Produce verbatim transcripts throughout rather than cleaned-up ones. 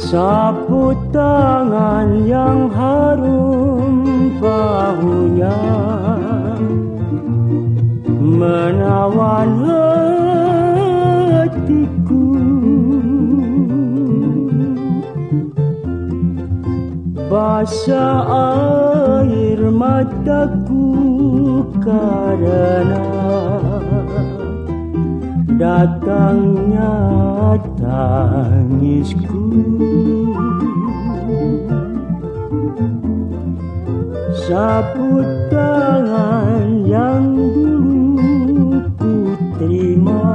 Sapu tangan yang harum bahunya menawan hatiku. Basah air mataku karena datangnya tangisku. Sapu tangan yang dulu ku terima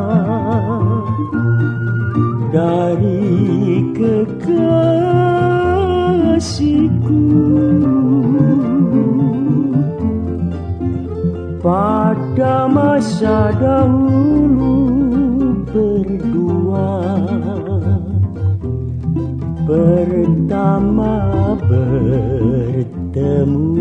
dari kekasihku, pada masa dahulu berdua pertama bertemu.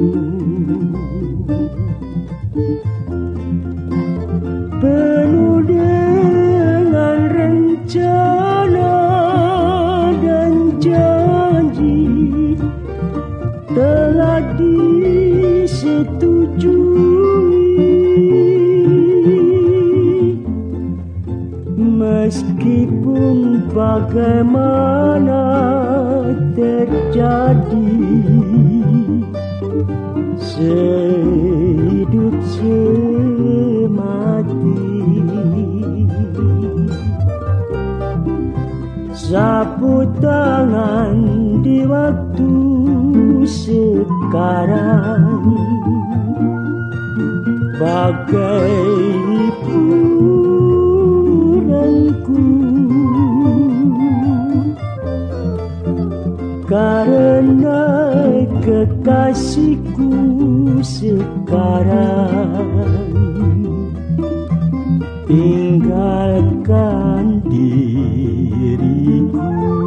Penuh dengan rencana dan janji telah disetujui, meskipun bagaimana terjadi, sehidup semati. Sapu tangan di waktu sekarang bagai hiburanku, karena kekasihku sekarang tinggalkan diriku.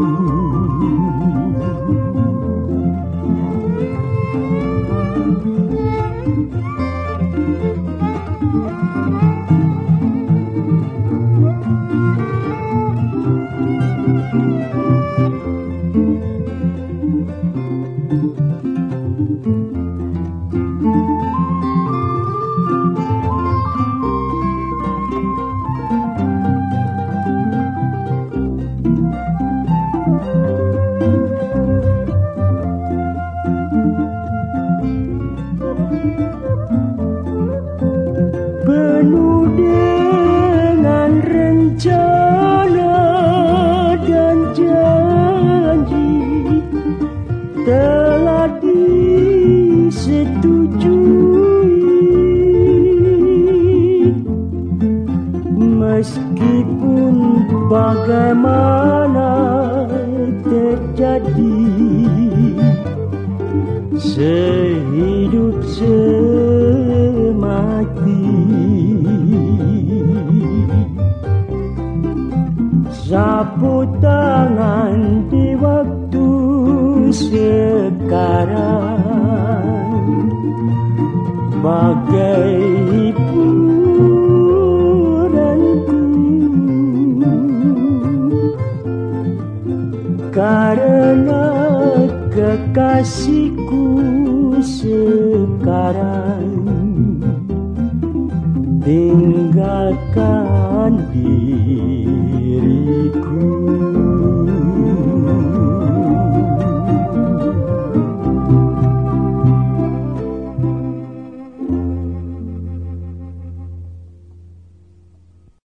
Penuh dengan rencana dan janji telah disetujui, meskipun bagaimana terjadi, sehidup semati. Sapu tangan di waktu sekarang bagai hiburanku, karena kekasihku sekarang tinggalkan diriku.